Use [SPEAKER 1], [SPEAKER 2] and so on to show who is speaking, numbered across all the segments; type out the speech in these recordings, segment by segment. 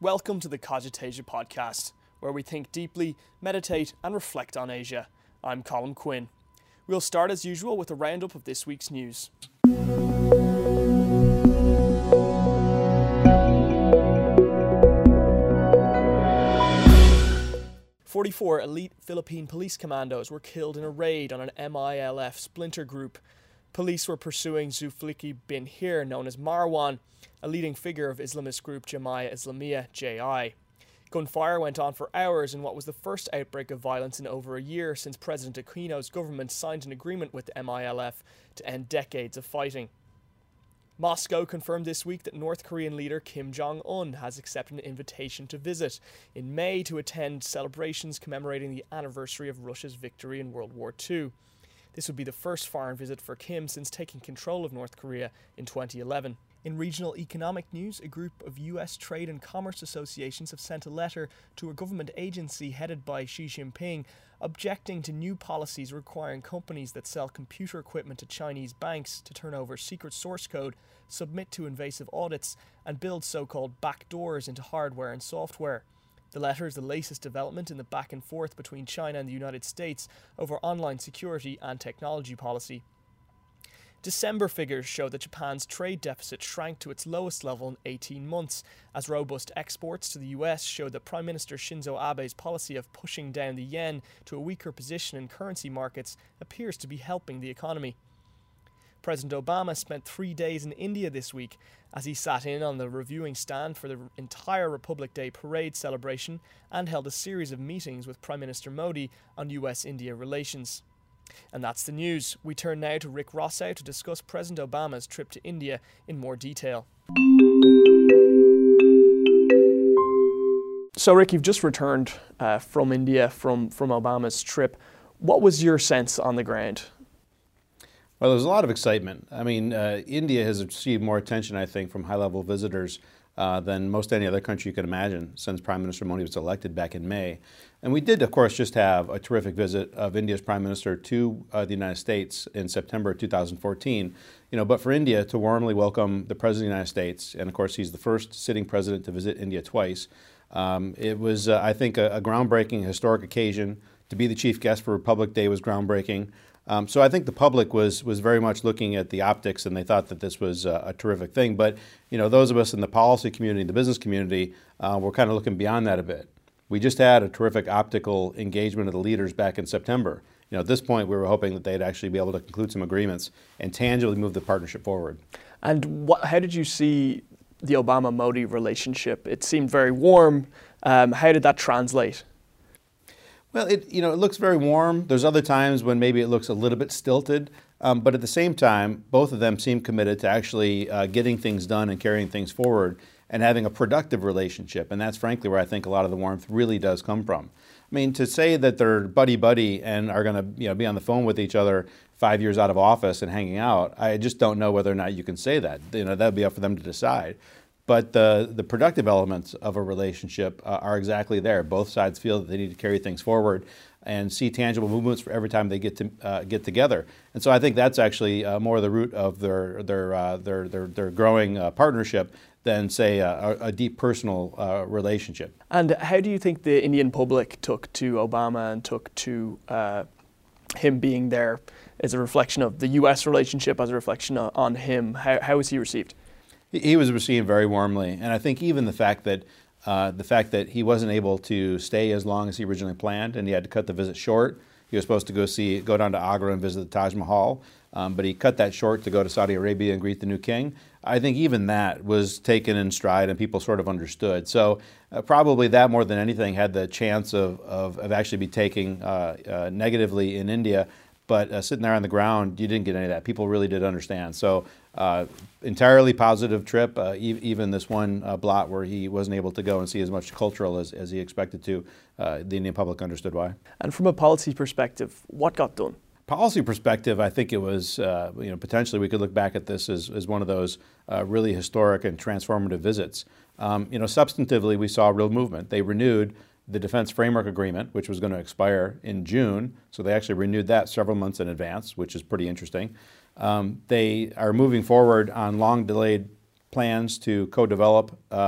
[SPEAKER 1] Welcome to the Cogitasia podcast, where we think deeply, meditate, and reflect on Asia. I'm Colin Quinn. We'll start as usual with a roundup of this week's news. 44 elite Philippine police commandos were killed in a raid on an MILF splinter group. Police were pursuing Zulkifli bin Hir, known as Marwan, a leading figure of Islamist group Jemaah Islamiyah (JI). Gunfire went on for hours in what was the first outbreak of violence in over a year since President Aquino's government signed an agreement with the MILF to end decades of fighting. Moscow confirmed this week that North Korean leader Kim Jong-un has accepted an invitation to visit in May to attend celebrations commemorating the anniversary of Russia's victory in World War II. This would be the first foreign visit for Kim since taking control of North Korea in 2011. In regional economic news, a group of US trade and commerce associations have sent a letter to a government agency headed by Xi Jinping objecting to new policies requiring companies that sell computer equipment to Chinese banks to turn over secret source code, submit to invasive audits, and build so-called backdoors into hardware and software. The letter is the latest development in the back and forth between China and the United States over online security and technology policy. December figures show that Japan's trade deficit shrank to its lowest level in 18 months, as robust exports to the US showed that Prime Minister Shinzo Abe's policy of pushing down the yen to a weaker position in currency markets appears to be helping the economy. President Obama spent 3 days in India this week as he sat in on the reviewing stand for the entire Republic Day parade celebration and held a series of meetings with Prime Minister Modi on US-India relations. And that's the news. We turn now to Rick Rossow to discuss President Obama's trip to India in more detail. So Rick, you've just returned from India, from Obama's trip. What was your sense on the ground?
[SPEAKER 2] Well, there's a lot of excitement. I mean, India has received more attention, I think, from high-level visitors than most any other country you can imagine since Prime Minister Modi was elected back in May. And we did, of course, just have a terrific visit of India's Prime Minister to the United States in September 2014. But for India to warmly welcome the President of the United States, and of course he's the first sitting president to visit India twice, it was, I think, a groundbreaking, historic occasion. To be the chief guest for Republic Day was groundbreaking. So I think the public was very much looking at the optics, and they thought that this was a terrific thing. But those of us in the policy community, the business community, were kind of looking beyond that a bit. We just had a terrific optical engagement of the leaders back in September. At this point, we were hoping that they'd actually be able to conclude some agreements and tangibly move the partnership forward. And
[SPEAKER 1] how did you see the Obama-Modi relationship? It seemed very warm. How did that translate?
[SPEAKER 2] Well, it looks very warm. There's other times when maybe it looks a little bit stilted, but at the same time, both of them seem committed to actually getting things done and carrying things forward and having a productive relationship. And that's frankly where I think a lot of the warmth really does come from. I mean, to say that they're buddy-buddy and are going to be on the phone with each other 5 years out of office and hanging out, I just don't know whether or not you can say that. That would be up for them to decide. But the productive elements of a relationship are exactly there. Both sides feel that they need to carry things forward and see tangible movements for every time they get together. And so I think that's actually more the root of their growing partnership than, say, a deep personal relationship.
[SPEAKER 1] And how do you think the Indian public took to Obama and took to him being there as a reflection of the U.S. relationship, as a reflection on him? How was he received?
[SPEAKER 2] He was received very warmly, and I think even the fact that he wasn't able to stay as long as he originally planned, and he had to cut the visit short. He was supposed to go down to Agra and visit the Taj Mahal, but he cut that short to go to Saudi Arabia and greet the new king. I think even that was taken in stride, and people sort of understood. So probably that more than anything had the chance of actually be taken negatively in India. But sitting there on the ground, you didn't get any of that. People really did understand. So entirely positive trip, even this one blot where he wasn't able to go and see as much cultural as he expected to. The Indian public understood why.
[SPEAKER 1] And from a policy perspective, what got done?
[SPEAKER 2] Policy perspective, I think it was, potentially we could look back at this as one of those really historic and transformative visits. Substantively, we saw real movement. They renewed the Defense Framework Agreement, which was going to expire in June. So they actually renewed that several months in advance, which is pretty interesting. They are moving forward on long-delayed plans to co-develop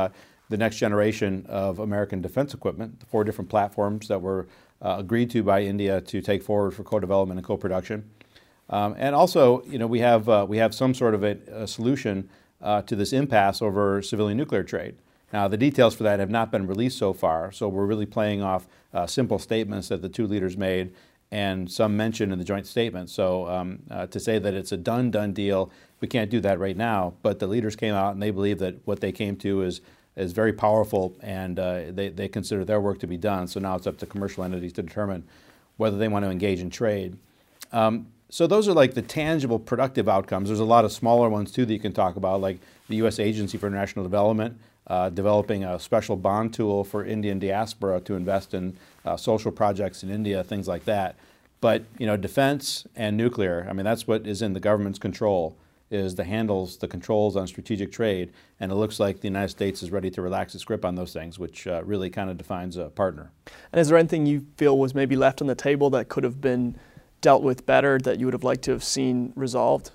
[SPEAKER 2] the next generation of American defense equipment, the 4 different platforms that were agreed to by India to take forward for co-development and co-production. And also, we have some sort of a solution to this impasse over civilian nuclear trade. Now, the details for that have not been released so far, so we're really playing off simple statements that the 2 leaders made and some mention in the joint statement. So to say that it's a done deal, we can't do that right now. But the leaders came out and they believe that what they came to is very powerful, and they consider their work to be done. So now it's up to commercial entities to determine whether they want to engage in trade. So those are like the tangible, productive outcomes. There's a lot of smaller ones too that you can talk about, like the U.S. Agency for International Development developing a special bond tool for Indian diaspora to invest in social projects in India, things like that. But defense and nuclear, I mean, that's what is in the government's control, is the controls on strategic trade, and it looks like the United States is ready to relax its grip on those things, which really kind of defines a partner.
[SPEAKER 1] And is there anything you feel was maybe left on the table that could have been dealt with better, that you would have liked to have seen resolved?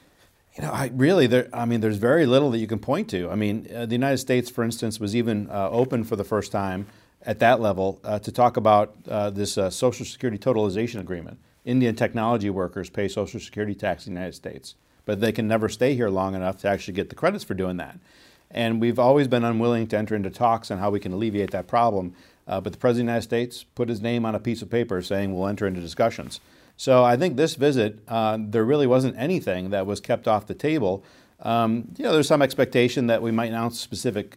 [SPEAKER 2] There's very little that you can point to. I mean, the United States, for instance, was even open for the first time at that level to talk about this Social Security totalization agreement. Indian technology workers pay Social Security tax in the United States, but they can never stay here long enough to actually get the credits for doing that. And we've always been unwilling to enter into talks on how we can alleviate that problem. But the President of the United States put his name on a piece of paper saying we'll enter into discussions. So I think this visit, there really wasn't anything that was kept off the table. There's some expectation that we might announce specific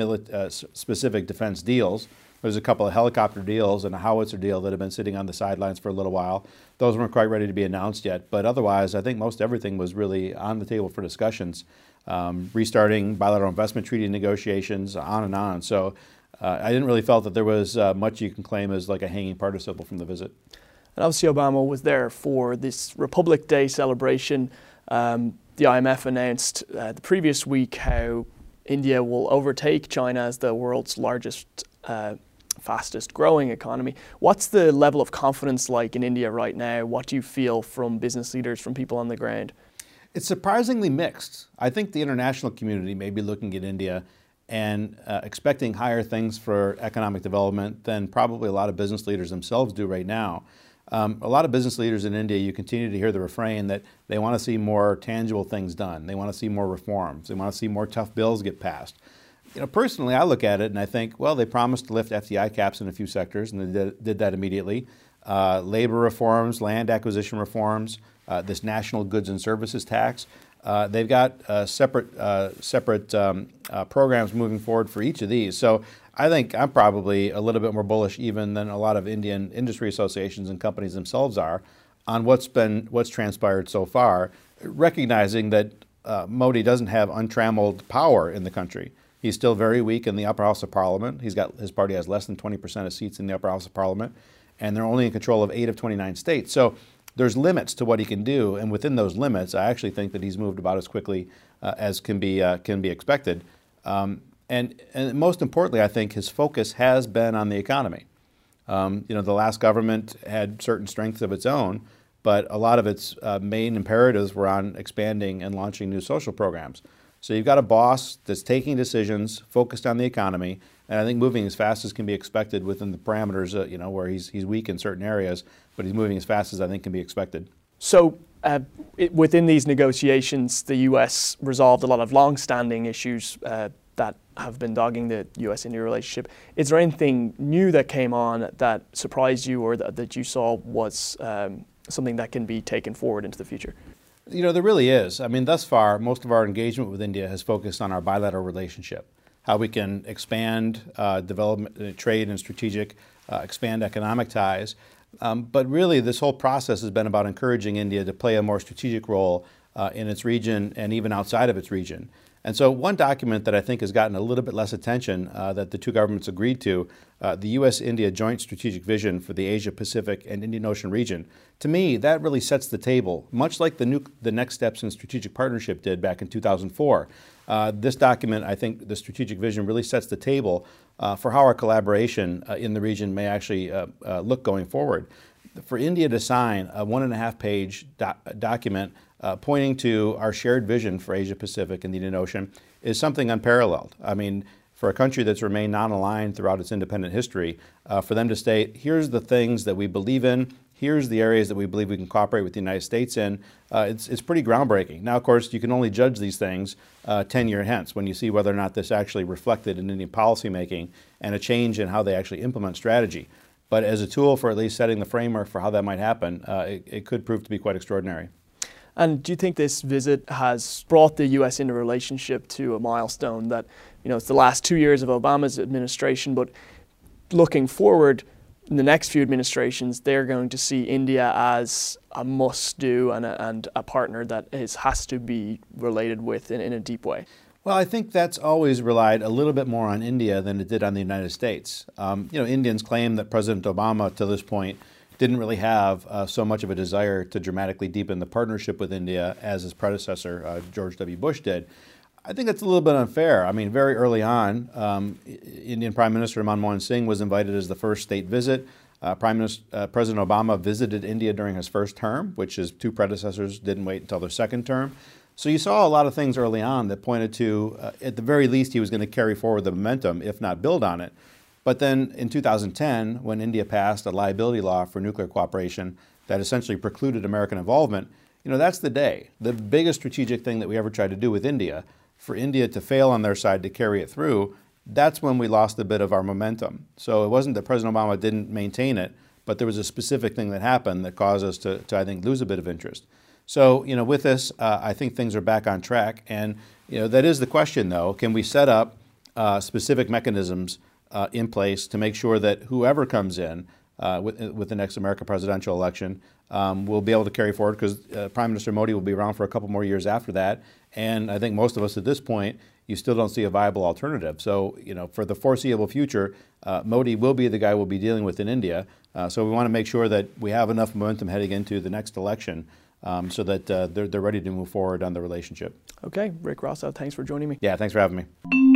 [SPEAKER 2] defense deals. There's a couple of helicopter deals and a howitzer deal that have been sitting on the sidelines for a little while. Those weren't quite ready to be announced yet. But otherwise, I think most everything was really on the table for discussions, restarting bilateral investment treaty negotiations, on and on. So I didn't really felt that there was much you can claim as like a hanging participle from the visit.
[SPEAKER 1] And obviously Obama was there for this Republic Day celebration. The IMF announced the previous week how India will overtake China as the world's largest, fastest growing economy. What's the level of confidence like in India right now? What do you feel from business leaders, from people on the ground?
[SPEAKER 2] It's surprisingly mixed. I think the international community may be looking at India and expecting higher things for economic development than probably a lot of business leaders themselves do right now. A lot of business leaders in India, you continue to hear the refrain that they want to see more tangible things done. They want to see more reforms. They want to see more tough bills get passed. Personally, I look at it and I think, well, they promised to lift FDI caps in a few sectors, and they did that immediately. Labor reforms, land acquisition reforms, this national goods and services tax. They've got separate programs moving forward for each of these. So I think I'm probably a little bit more bullish even than a lot of Indian industry associations and companies themselves are on what's transpired so far, recognizing that Modi doesn't have untrammeled power in the country. He's still very weak in the upper house of parliament. His party has less than 20% of seats in the upper house of parliament, and they're only in control of 8 of 29 states. So there's limits to what he can do, and within those limits, I actually think that he's moved about as quickly as can be expected. And most importantly, I think his focus has been on the economy. The last government had certain strengths of its own, but a lot of its main imperatives were on expanding and launching new social programs. So you've got a boss that's taking decisions, focused on the economy, and I think moving as fast as can be expected within the parameters, where he's weak in certain areas, but he's moving as fast as I think can be expected.
[SPEAKER 1] So within these negotiations, the U.S. resolved a lot of long-standing issues that have been dogging the U.S.-India relationship. Is there anything new that came on that surprised you or that you saw was something that can be taken forward into the future?
[SPEAKER 2] There really is. I mean, thus far, most of our engagement with India has focused on our bilateral relationship, how we can expand development, trade and strategic, expand economic ties. But really, this whole process has been about encouraging India to play a more strategic role in its region and even outside of its region. And so one document that I think has gotten a little bit less attention that the two governments agreed to, the U.S.-India Joint Strategic Vision for the Asia-Pacific and Indian Ocean region, to me, that really sets the table, much like the Next Steps in Strategic Partnership did back in 2004. This document, I think the Strategic Vision really sets the table for how our collaboration in the region may actually look going forward. For India to sign a 1.5-page document pointing to our shared vision for Asia-Pacific and the Indian Ocean is something unparalleled. I mean, for a country that's remained non-aligned throughout its independent history, for them to state, here's the things that we believe in, here's the areas that we believe we can cooperate with the United States in, it's pretty groundbreaking. Now, of course, you can only judge these things 10 years hence when you see whether or not this actually reflected in Indian policymaking and a change in how they actually implement strategy. But as a tool for at least setting the framework for how that might happen, it could prove to be quite extraordinary.
[SPEAKER 1] And do you think this visit has brought the U.S. into relationship to a milestone that, it's the last 2 years of Obama's administration, but looking forward in the next few administrations, they're going to see India as a must-do and a partner that has to be related with in a deep way?
[SPEAKER 2] Well, I think that's always relied a little bit more on India than it did on the United States. Indians claim that President Obama, to this point, didn't really have so much of a desire to dramatically deepen the partnership with India as his predecessor, George W. Bush, did. I think that's a little bit unfair. I mean, very early on, Indian Prime Minister Manmohan Singh was invited as the first state visit. President Obama visited India during his first term, which his two predecessors didn't wait until their second term. So you saw a lot of things early on that pointed to, at the very least, he was going to carry forward the momentum, if not build on it. But then in 2010, when India passed a liability law for nuclear cooperation that essentially precluded American involvement, that's the day. The biggest strategic thing that we ever tried to do with India, for India to fail on their side to carry it through, that's when we lost a bit of our momentum. So it wasn't that President Obama didn't maintain it, but there was a specific thing that happened that caused us to I think, lose a bit of interest. So, with this, I think things are back on track. And, that is the question, though. Can we set up specific mechanisms in place to make sure that whoever comes in with the next American presidential election will be able to carry forward? Because Prime Minister Modi will be around for a couple more years after that. And I think most of us at this point, you still don't see a viable alternative. So, for the foreseeable future, Modi will be the guy we'll be dealing with in India. So we want to make sure that we have enough momentum heading into the next election so that they're ready to move forward on the relationship.
[SPEAKER 1] Okay, Rick Rosso, thanks for joining me.
[SPEAKER 2] Yeah, thanks for having me.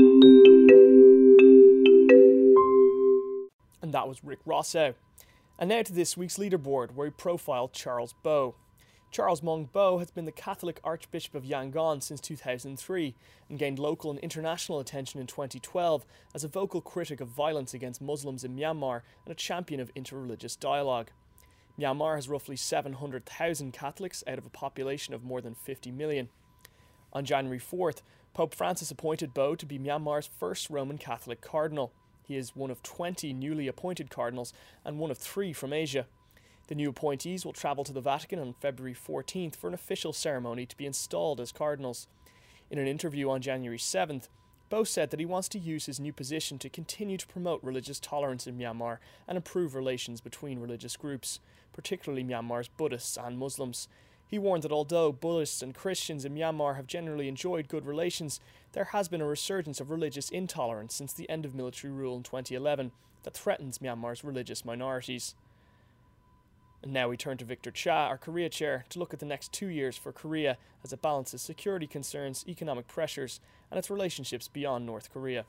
[SPEAKER 1] And that was Rick Rosso. And now to this week's leaderboard, where we profiled Charles Bo. Charles Maung Bo has been the Catholic Archbishop of Yangon since 2003 and gained local and international attention in 2012 as a vocal critic of violence against Muslims in Myanmar and a champion of interreligious dialogue. Myanmar has roughly 700,000 Catholics out of a population of more than 50 million. On January 4th, Pope Francis appointed Bo to be Myanmar's first Roman Catholic cardinal. He is one of 20 newly appointed cardinals and one of 3 from Asia. The new appointees will travel to the Vatican on February 14th for an official ceremony to be installed as cardinals. In an interview on January 7th, Bo said that he wants to use his new position to continue to promote religious tolerance in Myanmar and improve relations between religious groups, particularly Myanmar's Buddhists and Muslims. He warned that although Buddhists and Christians in Myanmar have generally enjoyed good relations, there has been a resurgence of religious intolerance since the end of military rule in 2011 that threatens Myanmar's religious minorities. And now we turn to Victor Cha, our Korea chair, to look at the next 2 years for Korea as it balances security concerns, economic pressures, and its relationships beyond North Korea.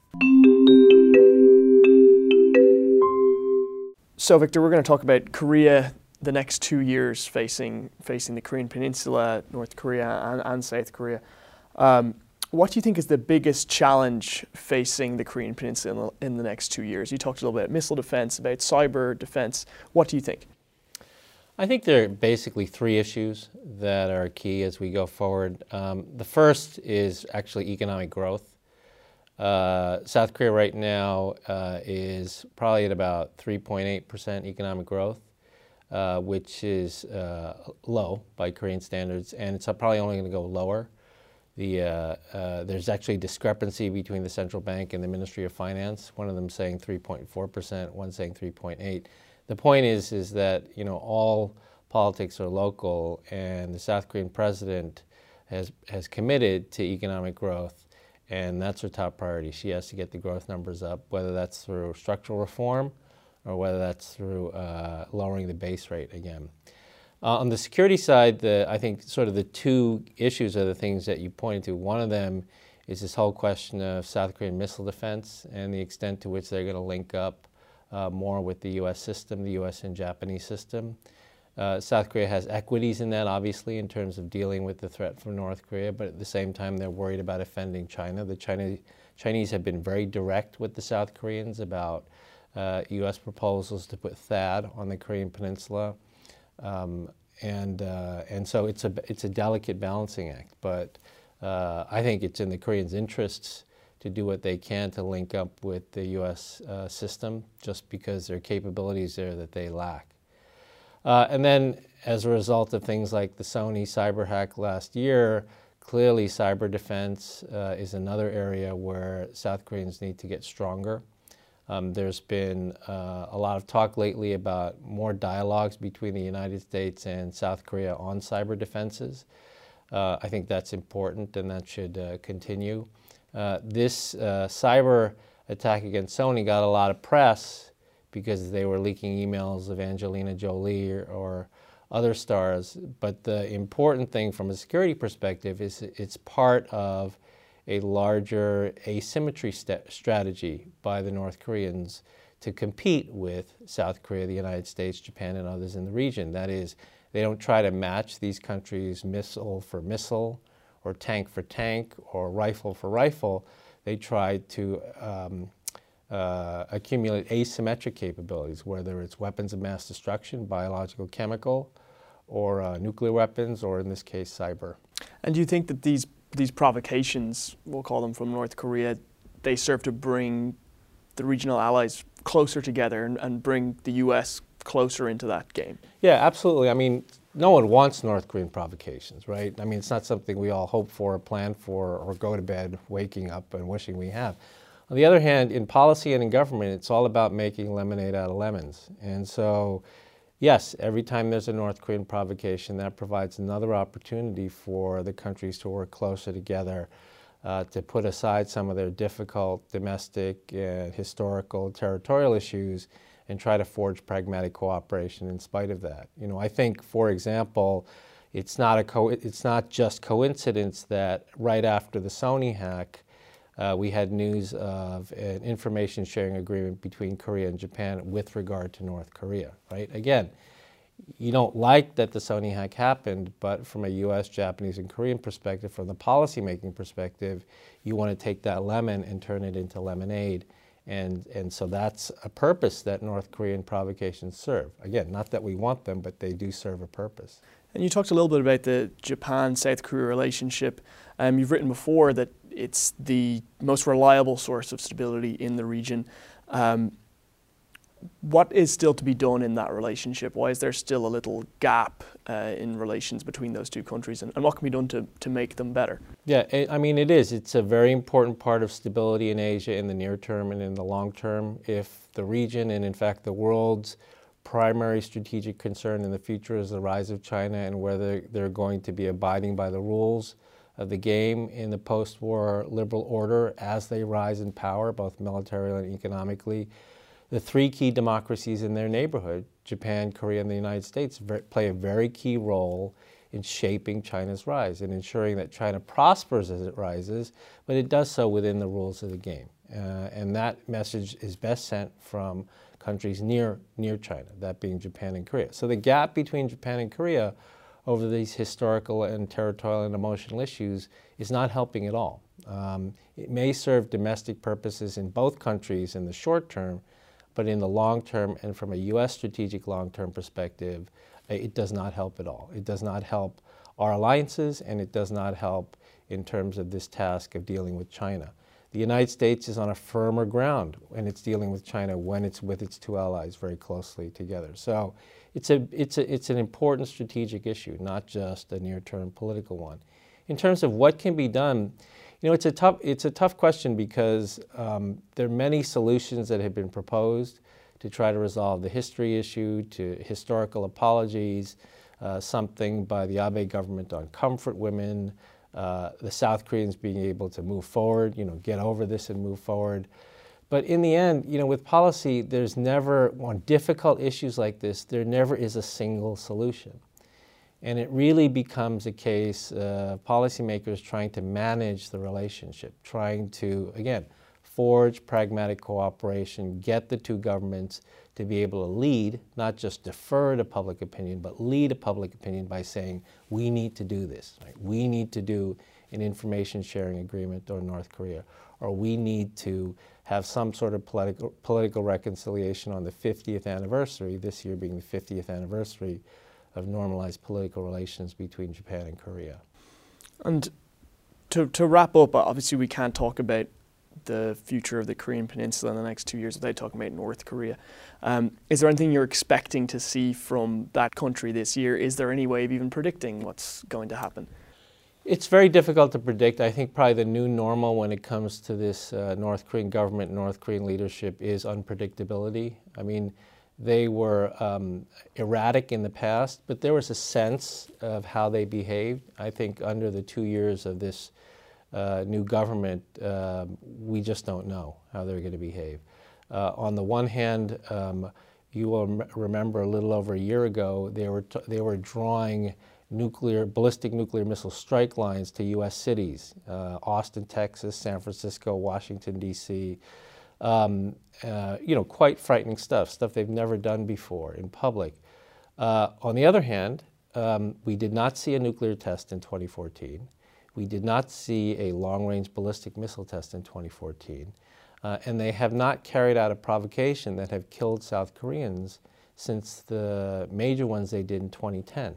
[SPEAKER 1] So, Victor, we're going to talk about Korea the next 2 years facing the Korean Peninsula, North Korea, and South Korea. What do you think is the biggest challenge facing the Korean Peninsula in the next 2 years? You talked a little bit about missile defense, about cyber defense. What do you think?
[SPEAKER 3] I think there are basically 3 issues that are key as we go forward. The first is actually economic growth. South Korea right now is probably at about 3.8% economic growth, which is low by Korean standards, and it's probably only going to go lower. There's actually discrepancy between the central bank and the Ministry of Finance. One of them saying 3.4%, one saying 3.8%. The point is that all politics are local, and the South Korean president has committed to economic growth, and that's her top priority. She has to get the growth numbers up, whether that's through structural reform or whether that's through lowering the base rate again. On the security side, I think sort of the 2 issues are the things that you pointed to. One of them is this whole question of South Korean missile defense and the extent to which they're going to link up more with the U.S. system, the U.S. and Japanese system. South Korea has equities in that, obviously, in terms of dealing with the threat from North Korea, but at the same time, they're worried about offending China. The Chinese have been very direct with the South Koreans about U.S. proposals to put THAAD on the Korean Peninsula, and so it's a delicate balancing act. But I think it's in the Koreans' interests to do what they can to link up with the U.S. System, just because there are capabilities there that they lack. And then, as a result of things like the Sony cyber hack last year, clearly cyber defense is another area where South Koreans need to get stronger. There's been a lot of talk lately about more dialogues between the United States and South Korea on cyber defenses. I think that's important, and that should continue. This cyber attack against Sony got a lot of press because they were leaking emails of Angelina Jolie or other stars. But the important thing from a security perspective is it's part of a larger asymmetry strategy by the North Koreans to compete with South Korea, the United States, Japan, and others in the region. That is, they don't try to match these countries missile for missile, or tank for tank, or rifle for rifle. They try to accumulate asymmetric capabilities, whether it's weapons of mass destruction, biological, chemical, or nuclear weapons, or in this case, cyber.
[SPEAKER 1] And do you think that these provocations, we'll call them, from North Korea, they serve to bring the regional allies closer together and bring the U.S. closer into that game?
[SPEAKER 3] Yeah, absolutely. I mean, no one wants North Korean provocations, right? I mean, it's not something we all hope for, plan for, or go to bed waking up and wishing we have. On the other hand, in policy and in government, it's all about making lemonade out of lemons. And so, yes, every time there's a North Korean provocation, that provides another opportunity for the countries to work closer together, to put aside some of their difficult domestic and historical territorial issues and try to forge pragmatic cooperation in spite of that. You know, I think, for example, it's not just coincidence that right after the Sony hack, we had news of an information sharing agreement between Korea and Japan with regard to North Korea, right? Again, you don't like that the Sony hack happened, but from a U.S., Japanese, and Korean perspective, from the policymaking perspective, you want to take that lemon and turn it into lemonade. And so that's a purpose that North Korean provocations serve. Again, not that we want them, but they do serve a purpose.
[SPEAKER 1] And you talked a little bit about the Japan-South Korea relationship. You've written before that it's the most reliable source of stability in the region. What is still to be done in that relationship? Why is there still a little gap in relations between those two countries? And what can be done to make them better? Yeah,
[SPEAKER 3] I mean, it is. It's a very important part of stability in Asia in the near term and in the long term. If the region, and in fact the world's primary strategic concern in the future is the rise of China and whether they're going to be abiding by the rules of the game in the post-war liberal order as they rise in power, both militarily and economically, the three key democracies in their neighborhood, Japan, Korea, and the United States, play a very key role in shaping China's rise and ensuring that China prospers as it rises, but it does so within the rules of the game. And that message is best sent from countries near China, that being Japan and Korea. So the gap between Japan and Korea over these historical and territorial and emotional issues is not helping at all. It may serve domestic purposes in both countries in the short term, but in the long term and from a U.S. strategic long-term perspective, it does not help at all. It does not help our alliances, and it does not help in terms of this task of dealing with China. The United States is on a firmer ground when it's dealing with China, when it's with its two allies very closely together. So it's an important strategic issue, not just a near-term political one. In terms of what can be done, you know, it's a tough question because there are many solutions that have been proposed to try to resolve the history issue, to historical apologies, something by the Abe government on comfort women, the South Koreans being able to move forward, you know, get over this and move forward. But in the end, you know, with policy, there's never, on difficult issues like this, there never is a single solution. And it really becomes a case of policymakers trying to manage the relationship, trying to, again, forge pragmatic cooperation, get the two governments to be able to lead, not just defer to public opinion, but lead a public opinion by saying, we need to do this. Right? We need to do an information sharing agreement on North Korea, or we need to have some sort of political reconciliation on the 50th anniversary, this year being the 50th anniversary of normalized political relations between Japan and Korea.
[SPEAKER 1] And to wrap up, obviously we can't talk about the future of the Korean Peninsula in the next 2 years without talking about North Korea. Is there anything you're expecting to see from that country this year? Is there any way of even predicting what's going to happen?
[SPEAKER 3] It's very difficult to predict. I think probably the new normal when it comes to this North Korean government, North Korean leadership is unpredictability. I mean, they were erratic in the past, but there was a sense of how they behaved. I think under the 2 years of this new government, we just don't know how they're going to behave. On the one hand, you will remember a little over a year ago, they were drawing ballistic nuclear missile strike lines to U.S. cities, Austin, Texas, San Francisco, Washington, D.C. Quite frightening stuff they've never done before in public. On the other hand, we did not see a nuclear test in 2014. We did not see a long-range ballistic missile test in 2014. And they have not carried out a provocation that have killed South Koreans since the major ones they did in 2010.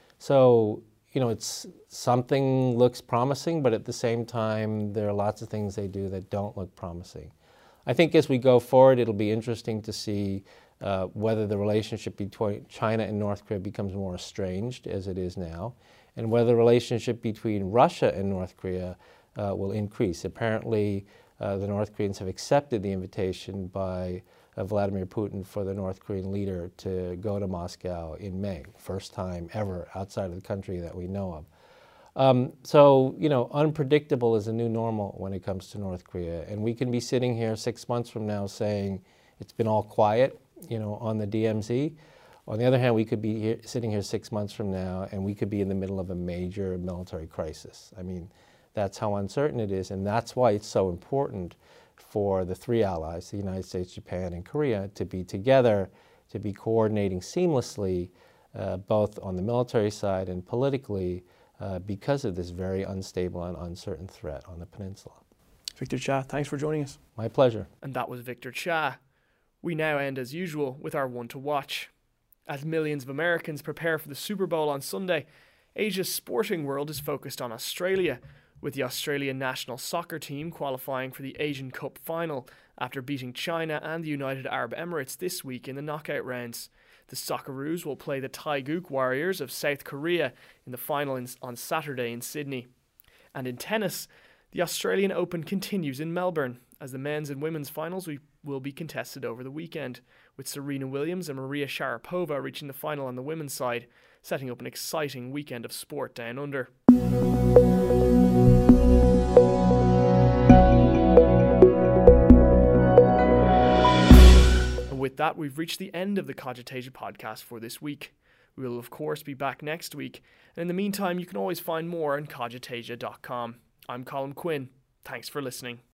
[SPEAKER 3] So, it's something looks promising, but at the same time, there are lots of things they do that don't look promising. I think as we go forward, it'll be interesting to see whether the relationship between China and North Korea becomes more estranged, as it is now, and whether the relationship between Russia and North Korea will increase. Apparently, the North Koreans have accepted the invitation by Vladimir Putin for the North Korean leader to go to Moscow in May, first time ever outside of the country that we know of. So, unpredictable is a new normal when it comes to North Korea. And we can be sitting here 6 months from now saying it's been all quiet, on the DMZ. On the other hand, we could be sitting here 6 months from now and we could be in the middle of a major military crisis. I mean, that's how uncertain it is, and that's why it's so important for the three allies, the United States, Japan, and Korea, to be together, to be coordinating seamlessly, both on the military side and politically, because of this very unstable and uncertain threat on the peninsula.
[SPEAKER 1] Victor Cha, thanks for joining us.
[SPEAKER 3] My pleasure.
[SPEAKER 1] And that was Victor Cha. We now end as usual with our one to watch. As millions of Americans prepare for the Super Bowl on Sunday, Asia's sporting world is focused on Australia, with the Australian national soccer team qualifying for the Asian Cup final after beating China and the United Arab Emirates this week in the knockout rounds. The Socceroos will play the Taeguk Warriors of South Korea in the final on Saturday in Sydney. And in tennis, the Australian Open continues in Melbourne, as the men's and women's finals will be contested over the weekend, with Serena Williams and Maria Sharapova reaching the final on the women's side, setting up an exciting weekend of sport down under. With that, we've reached the end of the Cogitasia podcast for this week. We will, of course, be back next week. And in the meantime, you can always find more on cogitasia.com. I'm Colin Quinn. Thanks for listening.